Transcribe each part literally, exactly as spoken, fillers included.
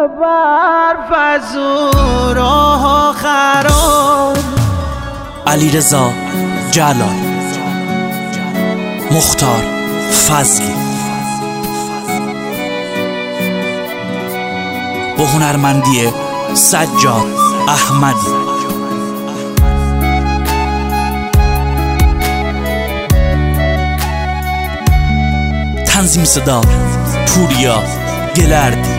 برف از او راه خراب. علیرضا جلال، مختار فضلی با هنرمندی سجاد احمدی. تنظیم صدا پوریا گلردی.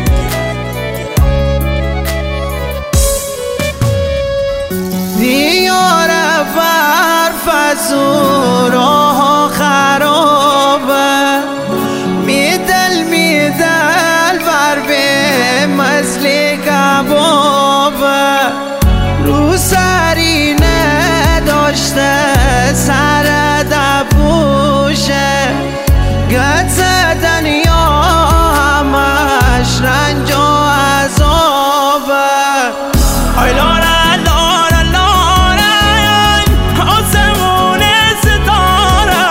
دیار برف از او راه خرابه، میدل میدل بر به مزل کبابه. رو سری نداشته سر دبوشه، گد زدن یا همش رنج و عذابه. آی لاره لاره لاره آسمون ستاره،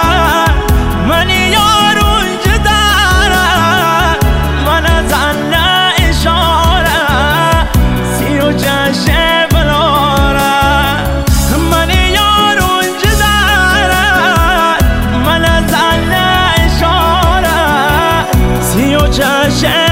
من یارون جداره من از انه اشاره. سی و چشه بلاره من یارون جداره من از انه اشاره. سی و چشه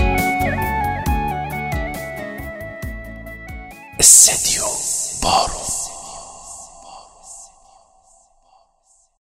استدیو بارون.